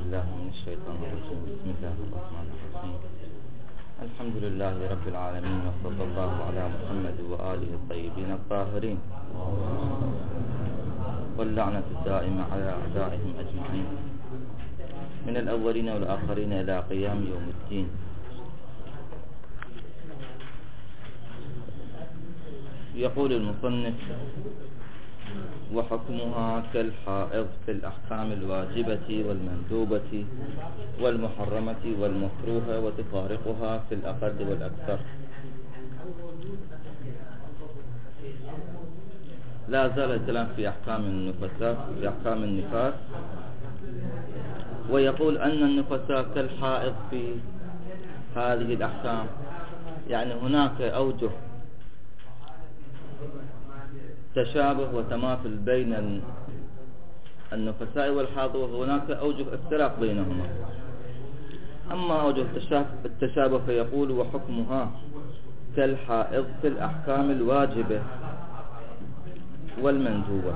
بالله من الشيطان الرجيم. بسم الله الرحمن الرحيم. الحمد لله رب العالمين، وصلى الله على محمد وآله الطيبين الطاهرين، واللعنة الدائمة على أعدائهم أجمعين من الأولين والآخرين إلى قيام يوم الدين. يقول المصنف: وحكمها كالحائض في الأحكام الواجبة والمندوبة والمحرمة والمكروهة، وتفارقها في الأقل والأكثر. لا زال الكلام في أحكام النفاس، ويقول أن النفساء كالحائض في هذه الأحكام، يعني هناك أوجه تشابه وتماثل بين النفساء والحائض، وهناك أوجه افتراق بينهما. أما أوجه التشابه فيقول: وحكمها كالحائض في الأحكام الواجبة والمندوبة.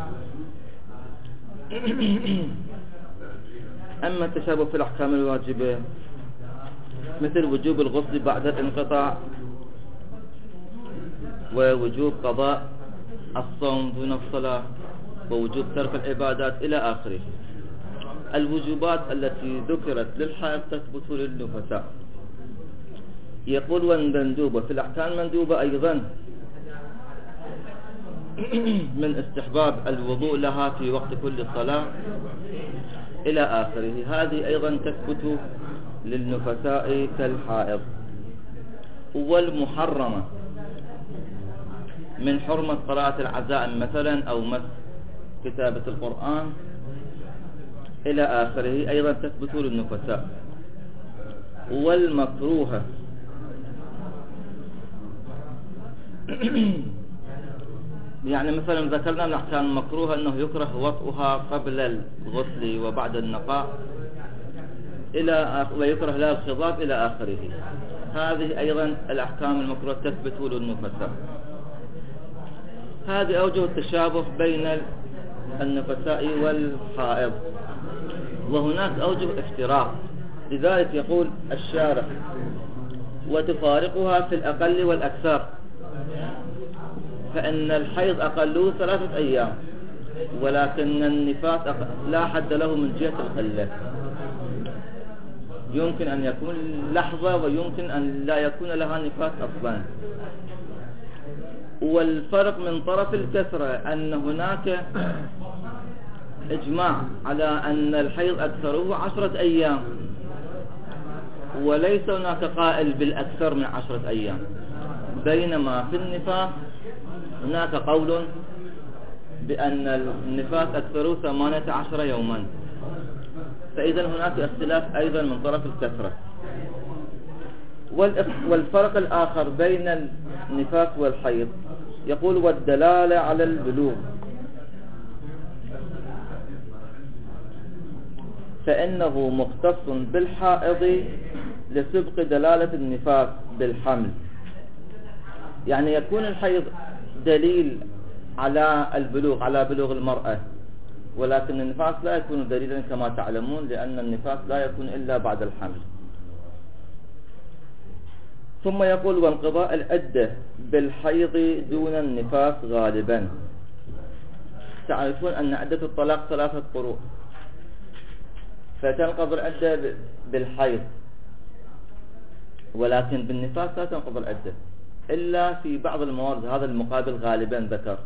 أما التشابه في الأحكام الواجبة مثل وجوب الغسل بعد الانقطاع، ووجوب قضاء الصوم دون الصلاة، ووجوب ترك العبادات إلى آخره. الوجوبات التي ذكرت للحائض تثبت للنفساء. يقول: والمندوبة في الأحكام المندوبة أيضا من استحباب الوضوء لها في وقت كل صلاة إلى آخره، هذه أيضا تثبت للنفساء كالحائض. والمحرمة من حرمة قراءة العزائم مثلا، أو مس كتابة القرآن إلى آخره، أيضا تثبت للنفساء. والمكروهة يعني مثلا ذكرنا من الأحكام المكروهة أنه يكره وطئها قبل الغسل وبعد النقاء ويكره لها الخضاب إلى آخره. هذه أيضا الأحكام المكروهة تثبت للنفساء. هذه أوجه التشابه بين النفساء والحائض، وهناك أوجه افتراق. لذلك يقول الشارح: وتفارقها في الأقل والأكثر، فإن الحيض أقله 3 أيام، ولكن النفاس لا حد له من جهة القلة، يمكن أن يكون لحظة ويمكن أن لا يكون لها نفاس أصلا. والفرق من طرف الكثرة أن هناك إجماع على أن الحيض أكثره 10 أيام، وليس هناك قائل بالأكثر من 10 أيام، بينما في النفاس هناك قول بأن النفاس أكثره 18 يوما. فإذا هناك اختلاف أيضا من طرف الكثرة. والفرق الآخر بين النفاس والحيض يقول: والدلالة على البلوغ، فإنه مختص بالحائض لسبق دلالة النفاس بالحمل. يعني يكون الحيض دليل على البلوغ، على بلوغ المرأة، ولكن النفاس لا يكون دليلا كما تعلمون، لأن النفاس لا يكون إلا بعد الحمل. ثم يقول: وانقضاء العدة بالحيض دون النفاس غالبا. تعرفون أن عدة الطلاق 3 قروء، فتنقض العدة بالحيض، ولكن بالنفاس لا تنقض العدة إلا في بعض الموارد. هذا المقابل غالبا ذكر.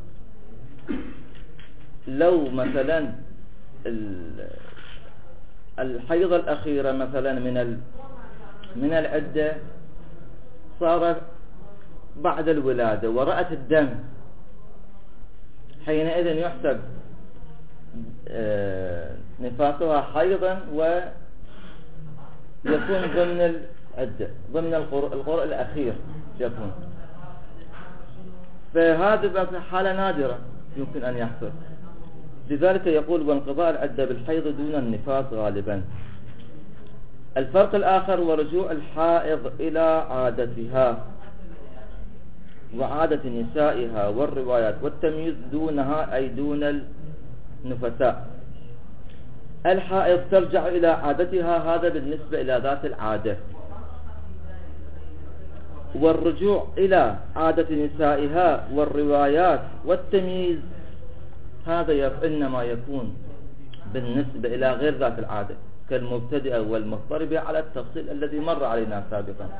لو مثلا الحيض الأخيرة مثلا من العدة صار بعد الولادة ورأت الدم، حينئذ يحسب نفاسها حيضا ويكون ضمن العدة، ضمن القرء الأخير يكون. فهذا حالة نادرة يمكن أن يحصل. لذلك يقول: وانقضاء العدة بالحيض دون النفاس غالبا. الفرق الآخر: ورجوع الحائض إلى عادتها وعادة نسائها والروايات، والتمييز دونها أي دون النفساء. الحائض ترجع إلى عادتها، هذا بالنسبة إلى ذات العادة. والرجوع إلى عادة نسائها والروايات والتمييز هذا إنما يكون بالنسبة إلى غير ذات العادة كالمبتدئة والمضطربة على التفصيل الذي مر علينا سابقا.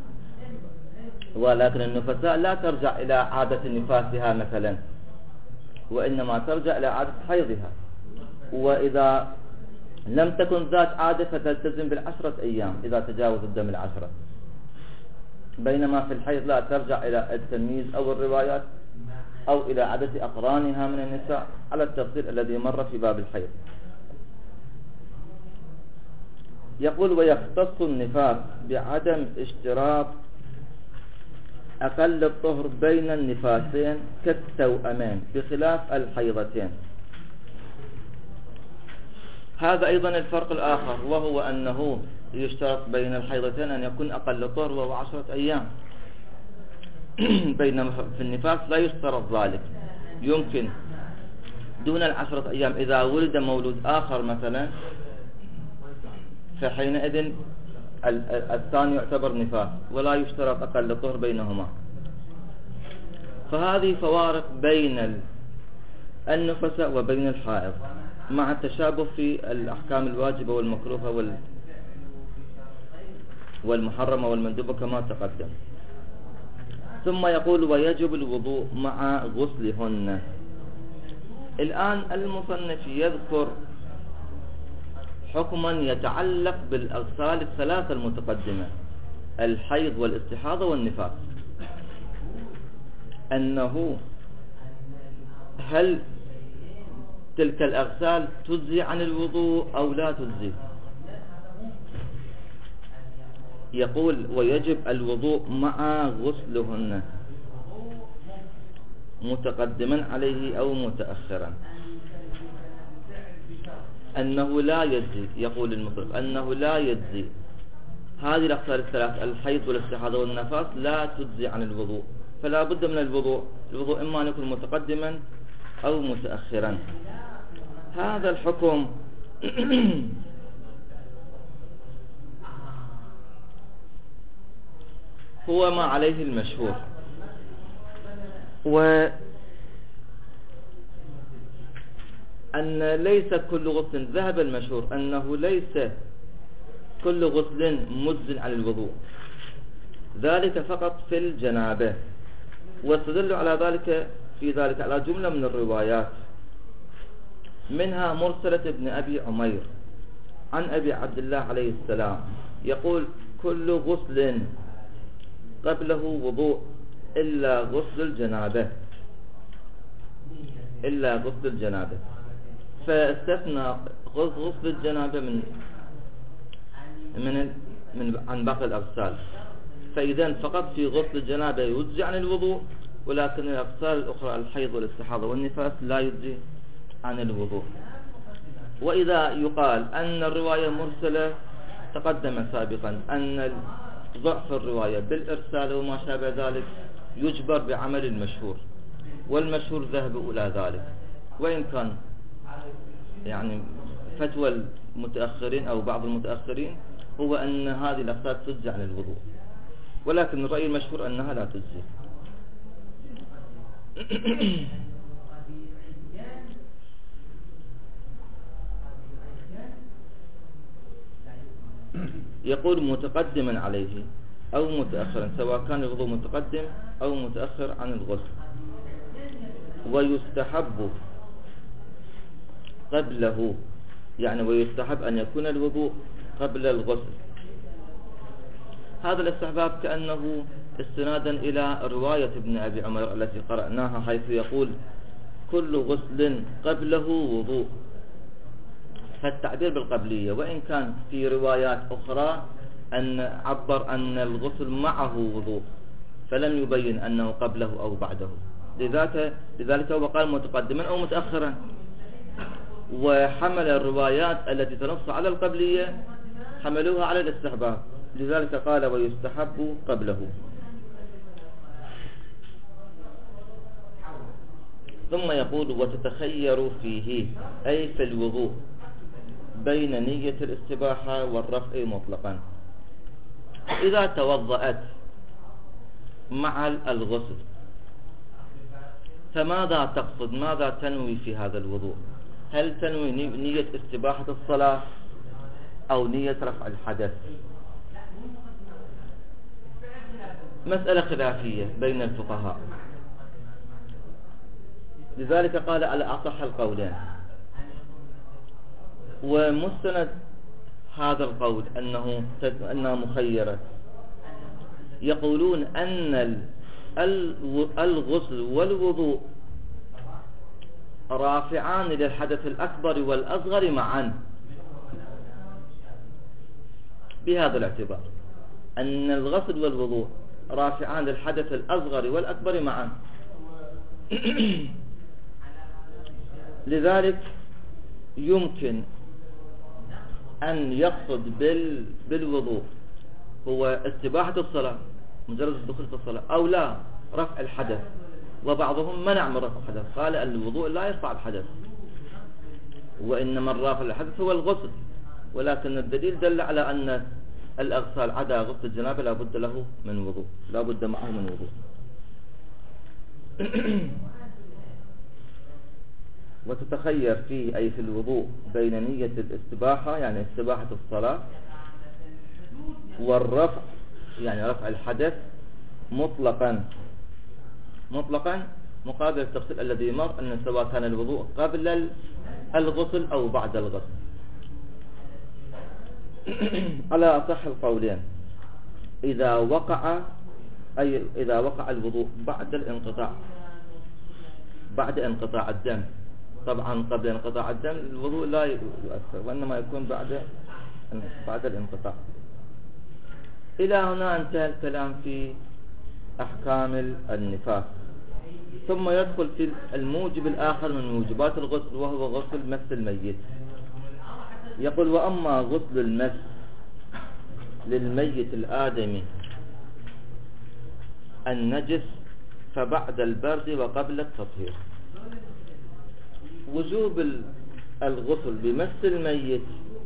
ولكن النفساء لا ترجع إلى عادة نفاسها مثلا، وإنما ترجع إلى عادة حيضها، وإذا لم تكن ذات عادة فتلتزم بالعشرة أيام إذا تجاوز الدم العشرة، بينما في الحيض لا ترجع إلى التمييز أو الروايات أو إلى عادة أقرانها من النساء على التفصيل الذي مر في باب الحيض. يقول ويختص النفاس بعدم اشتراط أقل الطهر بين النفاسين كالتوأمين بخلاف الحيضتين. هذا أيضا الفرق الآخر، وهو أنه يشترط بين الحيضتين أن يكون أقل الطهر وهو 10 أيام، بينما في النفاس لا يشترط ذلك، يمكن دون 10 أيام إذا ولد مولود آخر مثلا، فحينئذ الثاني يعتبر نفاس ولا يشترط أقل الطهر بينهما. فهذه فوارق بين النفساء وبين الحائض مع التشابه في الأحكام الواجبة والمكروهة والمحرمة والمندوبة كما تقدم. ثم يقول ويجب الوضوء مع غسلهن. الآن المصنف يذكر حكما يتعلق بالأغسال الثلاثة المتقدمة، الحيض والاستحاضة والنفاس، أنه هل تلك الأغسال تجزي عن الوضوء أو لا تجزي. يقول ويجب الوضوء مع غسلهن متقدما عليه أو متأخرا. أنه لا يجزي، يقول المصنف أنه لا يجزي هذه الأغسال الثلاث الحيض والاستحاضة والنفاس لا تجزي عن الوضوء، فلا بد من الوضوء إما أن يكون متقدما أو متأخرا. هذا الحكم هو ما عليه المشهور، وأن ليس كل غسل، ذهب المشهور أنه ليس كل غسل مجز عن الوضوء، ذلك فقط في الجنابة. واستدلوا على ذلك في ذلك على جملة من الروايات، منها مرسلة ابن أبي عمير عن أبي عبد الله عليه السلام يقول كل غسل قبله وضوء إلا غسل الجنابة، فاستثنى غسل الجنابة عن باقي الأغسال. فإذا فقط في غسل الجنابة يجزي عن الوضوء، ولكن الأغسال الأخرى الحيض والاستحاضة والنفاس لا يجزي عن الوضوء. وإذا يقال أن الرواية مرسلة تقدم سابقا أن ضعف الرواية بالإرسال وما شابه ذلك يجبر بعمل المشهور، والمشهور ذهب إلى ذلك، وإن كان يعني فتوى المتأخرين أو بعض المتأخرين هو أن هذه الأغسال تجزي عن الوضوء، ولكن الرأي المشهور أنها لا تجزي. يقول متقدما عليه أو متأخرا، سواء كان الوضوء متقدم أو متأخر عن الغسل. ويستحب قبله، يعني ويستحب أن يكون الوضوء قبل الغسل. هذا الاستحباب كأنه استنادا إلى رواية ابن أبي عمر التي قرأناها، حيث يقول كل غسل قبله وضوء، فالتعبير بالقبلية، وإن كان في روايات أخرى أن عبر أن الغسل معه وضوء، فلم يبين أنه قبله أو بعده، لذلك هو قال متقدما أو متأخرا. وحمل الروايات التي تنص على القبلية حملوها على الاستحباب، لذلك قال ويستحب قبله. ثم يقول وتتخير فيه، أي في الوضوء، بين نية الاستباحة والرفع مطلقا. إذا توضأت مع الغسل فماذا تقصد؟ ماذا تنوي في هذا الوضوء؟ هل تنوي نية استباحة الصلاة أو نية رفع الحدث؟ مسألة خلافية بين الفقهاء، لذلك قال على أصح القولين. ومستند هذا القول أنها مخيرة، يقولون أن الغسل والوضوء رافعان للحدث الأكبر والأصغر معا، بهذا الاعتبار أن الغسل والوضوء رافعان للحدث الأصغر والأكبر معا. لذلك يمكن أن يقصد بالوضوء هو استباحة الصلاة، مجرد الدخول في الصلاة، أو لا رفع الحدث. وبعضهم منع من رفع الحدث، قال الوضوء لا يرفع الحدث، وإنما الرافع الحدث هو الغسل. ولكن الدليل دل على أن الأغسال عدا غسل الجنابة لا بد له من وضوء، لا بد معه من وضوء. وتتخير فيه أي في الوضوء بين نية الاستباحة يعني استباحة الصلاة والرفع يعني رفع الحدث مطلقا مقابل التفصيل الذي مر أن سواء كان الوضوء قبل الغسل أو بعد الغسل. على أصح القولين إذا وقع الوضوء بعد انقطاع الدم. طبعا قبل انقطاع الدم الوضوء لا يؤثر، وإنما يكون بعد الانقطاع. إلى هنا انتهى الكلام في أحكام النفاس. ثم يدخل في الموجب الآخر من موجبات الغسل، وهو غسل مس الميت. يقول: وأما غسل المس للميت الآدمي النجس فبعد البرد وقبل التطهير. وجوب الغسل بمس الميت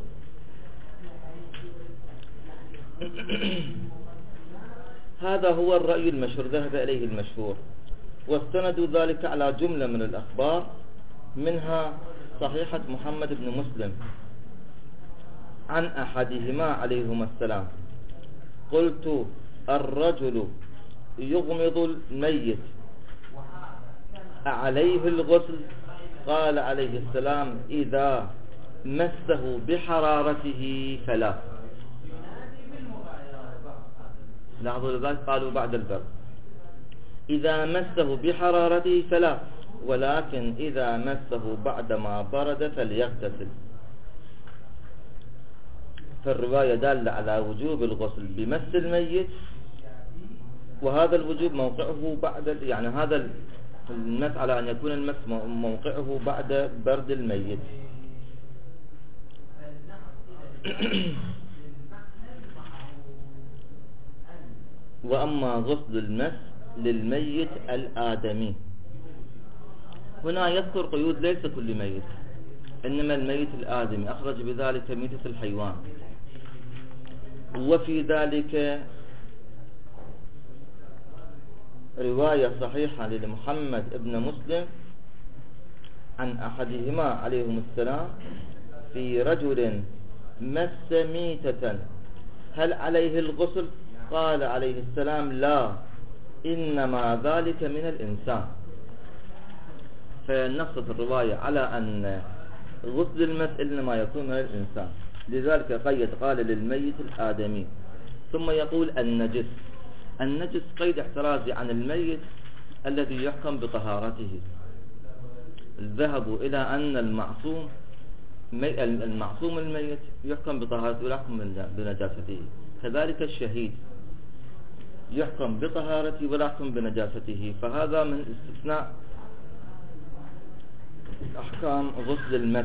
هذا هو الرأي المشهور، ذهب إليه المشهور، واستندوا ذلك على جملة من الأخبار، منها صحيحة محمد بن مسلم عن أحدهما عليهما السلام: قلت: الرجل يغمض الميت أعليه الغسل؟ قال عليه السلام: إذا مسه بحرارته فلا. لاحظوا لذلك قالوا بعد البرد. إذا مسه بحرارته فلا، ولكن إذا مسه بعدما برد فليغتسل. فالرواية دالة على وجوب الغسل بمس الميت، وهذا الوجوب موقعه بعد يعني هذا المس على أن يكون المس موقعه بعد برد الميت. وأما غسل المس للميت الآدمي، هنا يذكر قيود: ليس كل ميت، إنما الميت الآدمي، أخرج بذلك ميتة الحيوان. وفي ذلك رواية صحيحة لمحمد ابن مسلم عن أحدهما عليهم السلام في رجل مس ميتة هل عليه الغسل؟ قال عليه السلام: لا، إنما ذلك من الإنسان. فنصت الرواية على أن غسل المس إنما يكون من الإنسان، لذلك قيد قال للميت الآدمي. ثم يقول: النجس قيد احترازي عن الميت الذي يحكم بطهارته. ذهبوا إلى أن المعصوم الميت يحكم بطهارته ولا يحكم بنجاسته، كذلك الشهيد يحكم بطهارته ولا يحكم بنجاسته. فهذا من استثناء أحكام غسل المس.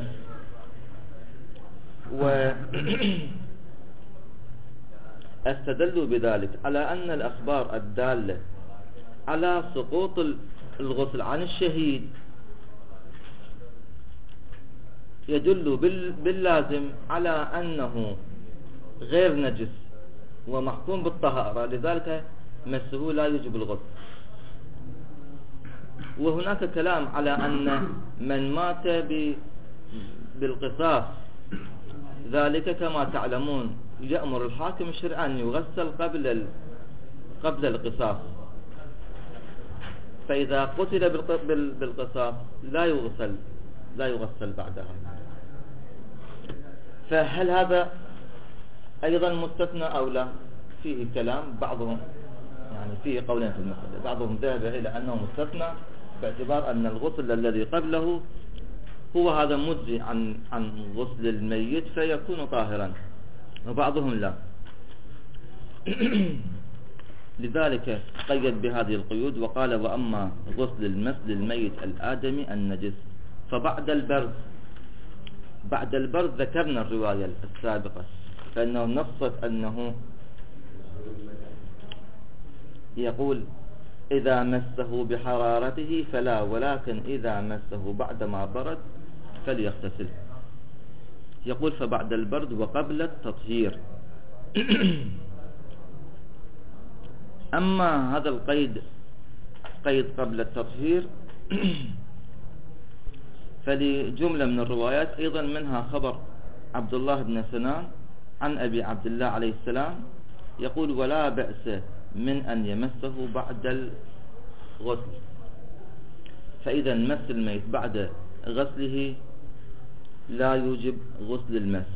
واستدلوا بذلك على أن الأخبار الدالة على سقوط الغسل عن الشهيد يدل باللازم على أنه غير نجس ومحكوم بالطهارة، لذلك مسه لا يجب الغسل. وهناك كلام على أن من مات بالقصاص ذلك كما تعلمون يأمر الحاكم الشرعي أن يغسل قبل القصاص، فإذا قتل بالقصاص لا يغسل بعدها. فهل هذا أيضا مستثنى أو لا؟ فيه كلام، بعضهم يعني فيه قولين في المسألة، بعضهم ذهب إلى أنه مستثنى باعتبار أن الغسل الذي قبله هو هذا مجزي عن غسل الميت فيكون طاهرا، وبعضهم لا. لذلك قيد بهذه القيود وقال: وأما غسل المس للميت الآدمي النجس فبعد البرد ذكرنا الرواية السابقة، فإنه نصت أنه يقول: إذا مسه بحرارته فلا، ولكن إذا مسه بعدما برد فليغتسل. يقول: فبعد البرد وقبل التطهير. أما هذا القيد قيد قبل التطهير فلجملة من الروايات أيضا، منها خبر عبد الله بن سنان عن أبي عبد الله عليه السلام يقول: ولا بأس من أن يمسه بعد الغسل. فإذا مس الميت بعد غسله لا يوجب غسل المس.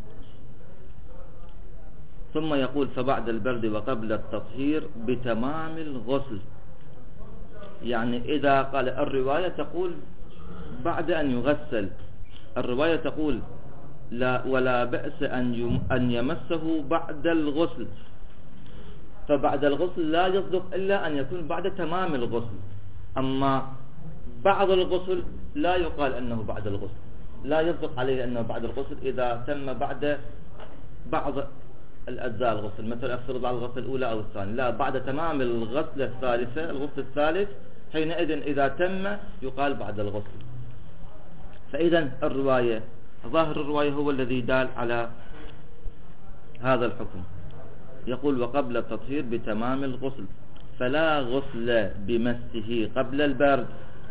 ثم يقول: فبعد البرد وقبل التطهير بتمام الغسل. يعني إذا قال الرواية تقول بعد أن يغسل، الرواية تقول لا ولا بأس أن يمسه بعد الغسل، فبعد الغسل لا يصدق إلا أن يكون بعد تمام الغسل. أما بعض الغسل لا يقال أنه بعد الغسل، لا يصدق عليه أنه بعد الغسل إذا تم بعد بعض الأجزاء الغسل، مثلا أفرض بعد الغسل الأولى أو الثانية، لا، بعد تمام الغسل الثالثة، الغسل الثالث، حينئذ إذا تم يقال بعد الغسل. فإذا الرواية، ظاهر الرواية هو الذي دال على هذا الحكم. يقول: وقبل التطهير بتمام الغسل، فلا غسل بمسه قبل البرد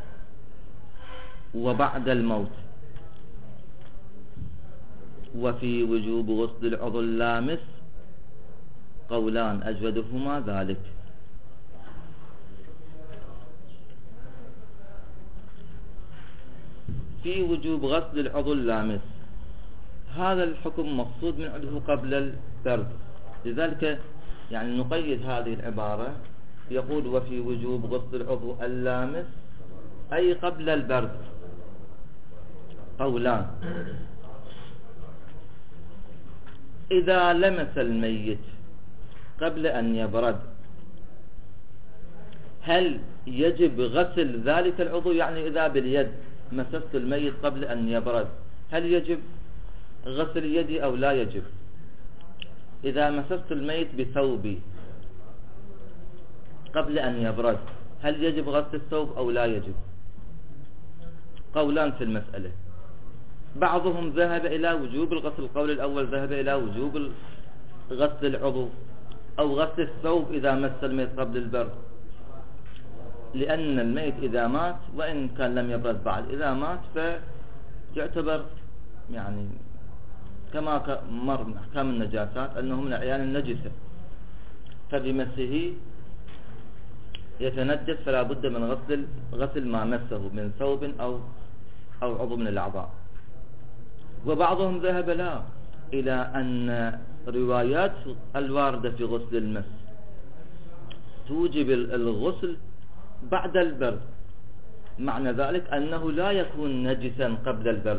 وبعد الموت. وفي وجوب غسل العضو اللامس قولان أجودهما ذلك. في وجوب غسل العضو اللامس، هذا الحكم مقصود من عده قبل البرد، لذلك يعني نقيد هذه العبارة. يقول: وفي وجوب غسل العضو اللامس أي قبل البرد قولان. إذا لمس الميت قبل أن يبرد هل يجب غسل ذلك العضو؟ يعني إذا باليد مسست الميت قبل أن يبرد هل يجب غسل يدي أو لا يجب؟ إذا مسست الميت بثوبي قبل أن يبرد هل يجب غسل الثوب أو لا يجب؟ قولان في المسألة. بعضهم ذهب إلى وجوب الغسل، القول الأول ذهب إلى وجوب غسل العضو أو غسل الثوب إذا مس الميت قبل البرد، لأن الميت إذا مات وإن كان لم يبرد بعد، إذا مات فيعتبر يعني كما مر من أحكام النجاسات أنه من الأعيان النجسة، فبمسه يتنجس، فلا بد من غسل ما مسه من ثوب أو عضو من الأعضاء. وبعضهم ذهب لا إلى أن روايات الواردة في غسل المس توجب الغسل بعد البرد، معنى ذلك أنه لا يكون نجسا قبل البرد.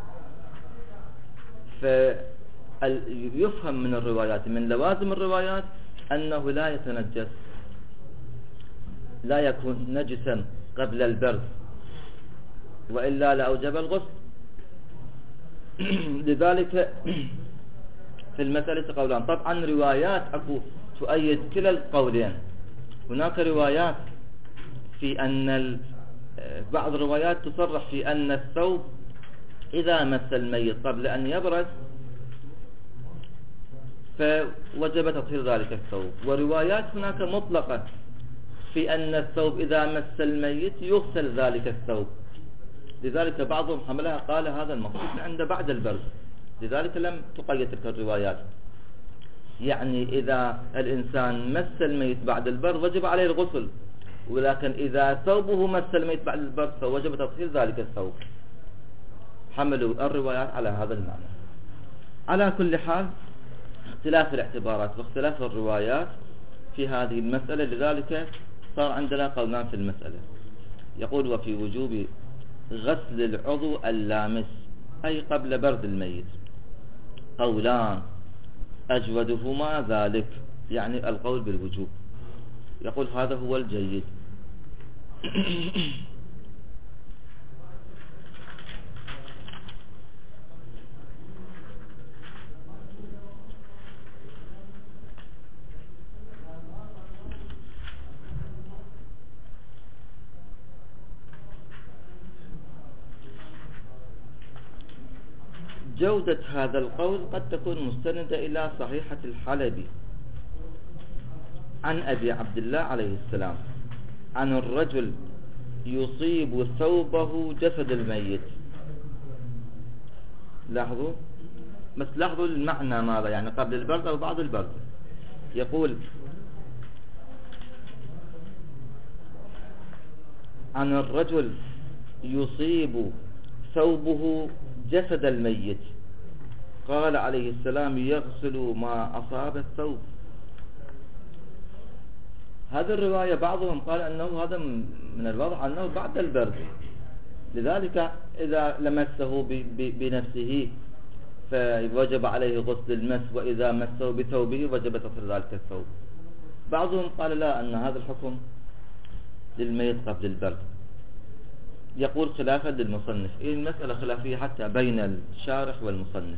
فيفهم من الروايات، من لوازم الروايات، أنه لا يتنجس، لا يكون نجسا قبل البرد، وإلا لأوجب الغسل. لذلك في المسألة قولان. طبعا روايات أكو تؤيد كلا القولين. هناك روايات في أن بعض الروايات تصرح في أن الثوب إذا مس الميت قبل أن يبرد فوجب تطهير ذلك الثوب. وروايات هناك مطلقة في أن الثوب إذا مس الميت يغسل ذلك الثوب، لذلك بعضهم حملها قال هذا المقصود عند بعد البرد، لذلك لم تقيد تلك الروايات. يعني إذا الإنسان مس الميت بعد البرد وجب عليه الغسل، ولكن إذا ثوبه مس الميت بعد البرد فوجب تطهير ذلك الثوب. حملوا الروايات على هذا المعنى. على كل حال اختلاف الاعتبارات واختلاف الروايات في هذه المسألة، لذلك صار عندنا قولان في المسألة. يقول وفي وجوب غسل العضو اللامس أي قبل برد الميت قولان أجودهما ذلك، يعني القول بالوجوب. يقول هذا هو الجيد. جودة هذا القول قد تكون مستندة إلى صحيحة الحلبي عن أبي عبد الله عليه السلام عن الرجل يصيب ثوبه جسد الميت. لاحظوا بس لاحظوا المعنى ماذا، يعني قبل البرد أو بعد البرد. يقول عن الرجل يصيب ثوبه جسد الميت، قال عليه السلام يغسل ما أصاب الثوب. هذه الرواية بعضهم قال أنه هذا من الواضح أنه بعد البرد، لذلك إذا لمسه بنفسه فوجب عليه غسل المس، وإذا مسه بثوبه وجب تطهير ذلك الثوب. بعضهم قال لا، أن هذا الحكم للميت قبل البرد. يقول خلافا للمصنف. المسألة خلافية حتى بين الشارح والمصنف.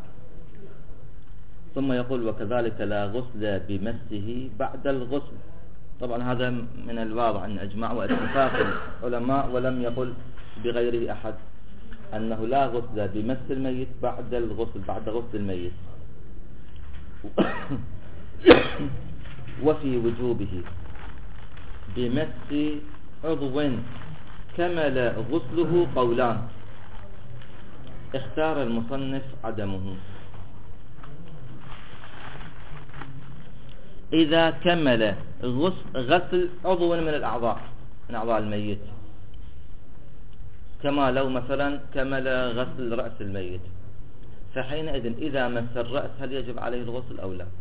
ثم يقول وكذلك لا غسل بمسه بعد الغسل. طبعا هذا من الواضح أن أجمع واتفاق العلماء، ولم يقل بغيره أحد أنه لا غسل بمس الميت بعد الغسل، بعد غسل الميت. وفي وجوبه بمس عضو كمل غسله قولان اختار المصنف عدمه. إذا كمل غسل عضو من الأعضاء، من أعضاء الميت، كما لو مثلا كمل غسل رأس الميت، فحينئذ إذا مس الرأس هل يجب عليه الغسل أو لا؟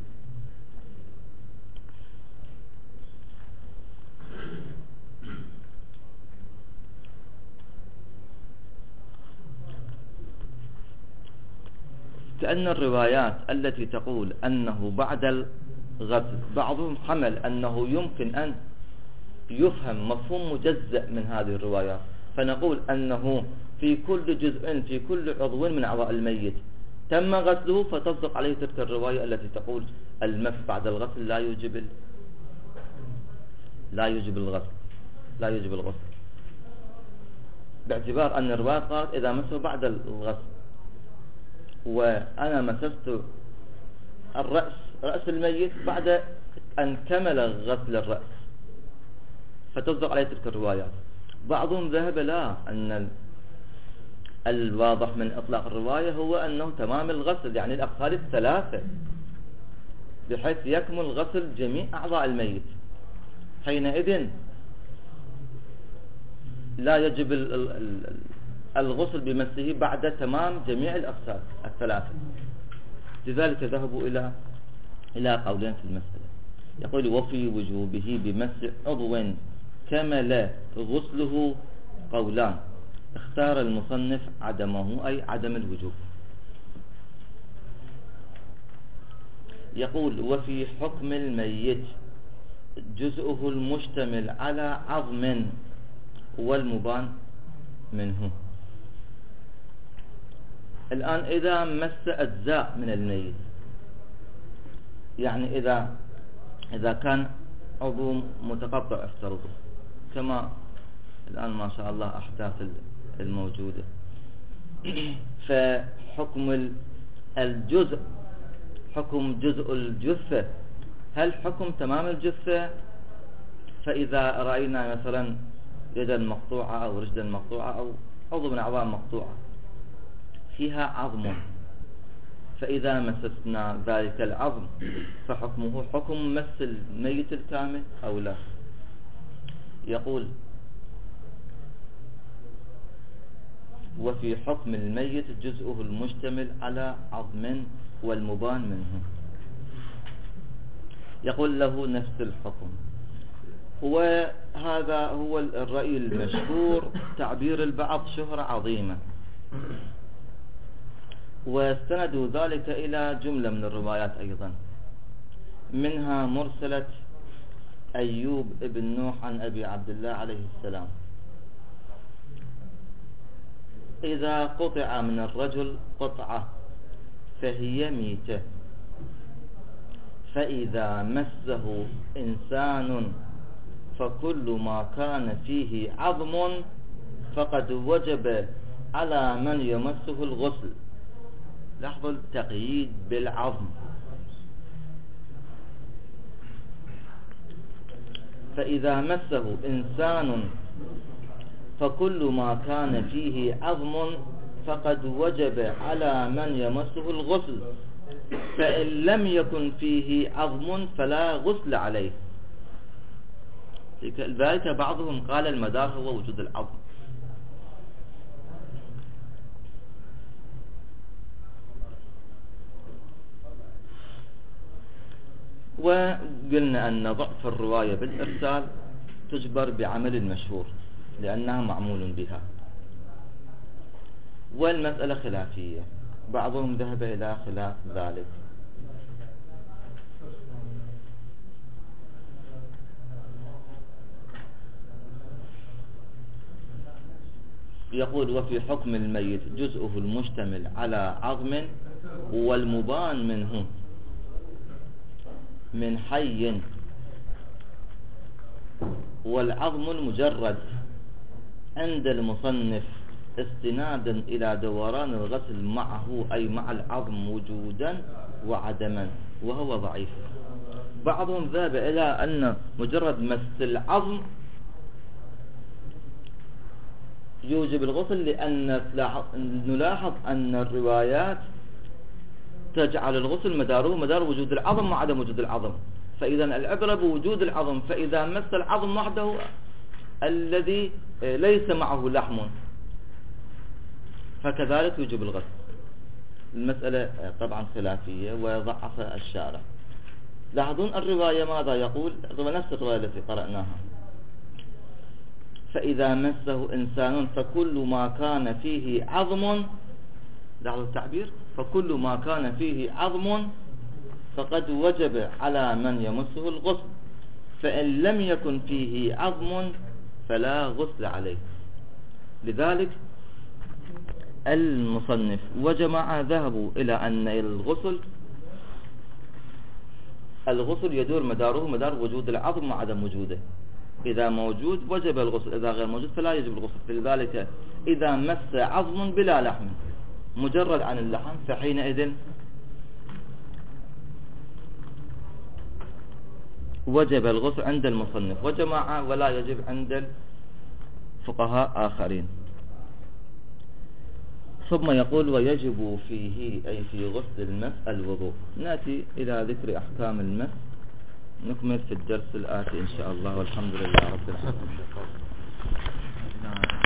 كأن الروايات التي تقول أنه بعد الغسل بعضهم حمل أنه يمكن أن يفهم مفهوم مجزأ من هذه الروايات، فنقول أنه في كل جزء، في كل عضو من أعضاء الميت تم غسله، فتصدق عليه تلك الرواية التي تقول المس بعد الغسل لا يجب الغسل، باعتبار أن الرواية قالت إذا مسه بعد الغسل، وأنا مسست رأس الميت بعد أن كمل غسل الرأس، فتصدق عليه تلك الروايات. بعضهم ذهب لا، أن الواضح من إطلاق الرواية هو أنه تمام الغسل، يعني الأغسال الثلاثة، بحيث يكمل غسل جميع أعضاء الميت، حينئذ لا يجب الغسل بمسه بعد تمام جميع الأغسال الثلاثة. لذلك ذهبوا إلى قولين في المسألة. يقول وفي وجوبه بمس عضو كمل غسله قولان اختار المصنف عدمه، أي عدم الوجوب. يقول وفي حكم الميت جزءه المشتمل على عظم والمبان منه. الآن إذا مس أجزاء من الميت، يعني إذا كان عضو متقطع افترضه، كما الآن ما شاء الله أحداث الموجودة، فحكم الجزء حكم جزء الجثة، هل حكم تمام الجثة؟ فإذا رأينا مثلا يدا مقطوعة أو رجلا مقطوعة أو عضو من أعضاء مقطوعة فيها عظم، فإذا مسسنا ذلك العظم فحكمه حكم مس الميت الكامل أو لا؟ يقول: وفي حكم الميت جزءه المشتمل على عظم والمبان منه. يقول له نفس الحكم، وهذا هو الرأي المشهور، تعبير البعض شهرة عظيمة، واستندوا ذلك إلى جملة من الروايات أيضا، منها مرسلة أيوب ابن نوح عن أبي عبد الله عليه السلام: إذا قطع من الرجل قطعة فهي ميتة، فإذا مسه إنسان فكل ما كان فيه عظم فقد وجب على من يمسه الغسل. لاحظوا التقييد بالعظم. فإذا مسه إنسان فكل ما كان فيه عظم فقد وجب على من يمسه الغسل، فإن لم يكن فيه عظم فلا غسل عليه. لذلك بعضهم قال المدار هو وجود العظم. وقلنا أن ضعف الرواية بالإرسال تجبر بعمل المشهور لأنها معمول بها، والمسألة خلافية، بعضهم ذهب إلى خلاف ذلك. يقول: وفي حكم الميت جزءه المشتمل على عظم والمبان منه من حي، والعظم المجرد عند المصنف استنادا إلى دوران الغسل معه، أي مع العظم وجودا وعدما، وهو ضعيف. بعضهم ذهب إلى أن مجرد مس العظم يوجب الغسل، لأن نلاحظ أن الروايات تجعل الغسل مداره مدار وجود العظم وعدم وجود العظم، فإذا العبرة بوجود العظم، فإذا مس العظم وحده الذي ليس معه لحم فكذلك يوجب الغسل. المسألة طبعا خلافية وضعف الشارع. لاحظون الرواية ماذا يقول؟ نفس الرواية التي قرأناها: فإذا مسه إنسان فكل ما كان فيه عظم، لاحظوا التعبير، فكل ما كان فيه عظم فقد وجب على من يمسه الغسل، فإن لم يكن فيه عظم فلا غسل عليه. لذلك المصنف وجماعة ذهبوا إلى أن الغسل يدور مداره مدار وجود العظم وعدم وجوده، إذا موجود وجب الغسل، إذا غير موجود فلا يجب الغسل. لذلك إذا مس عظم بلا لحم مجرد عن اللحم فحينئذ وجب الغسل عند المصنف وجماعة، ولا يجب عند الفقهاء آخرين. ثم يقول: ويجب فيه أي في غسل المس الوضوء. نأتي إلى ذكر أحكام المس، نكمل في الدرس الآتي إن شاء الله، والحمد لله رب العالمين.